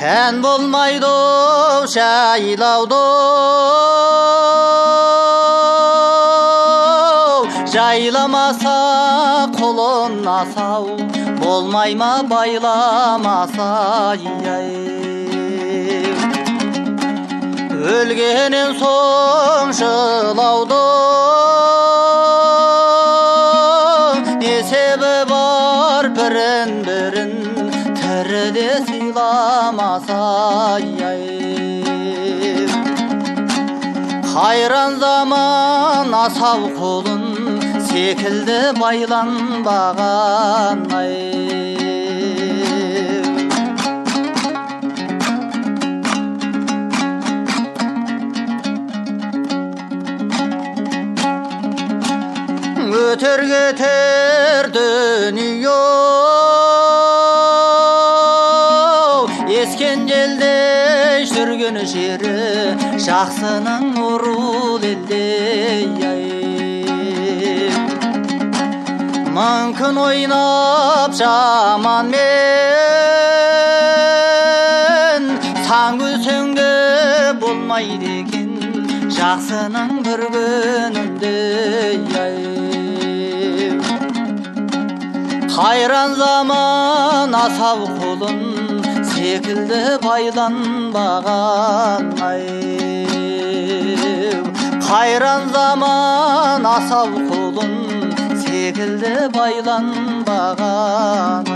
тән болмайды жайлауды жайламаса құлына сау болмай ма байламаса өлгенен соң жылауды есебі бар бірін тіріде сыйламаса қайран заман асау құлын секілді байланбаған өтер кетер дүние ескен желде жүрген жері жақсының ұрыл елде мүмкін ойнап жаманмен сан күлсеңде болмайды екен жақсының бір күнінде қайран заман асау құлын секілді байланбаған қайран заман асау құлын секілді байланбаған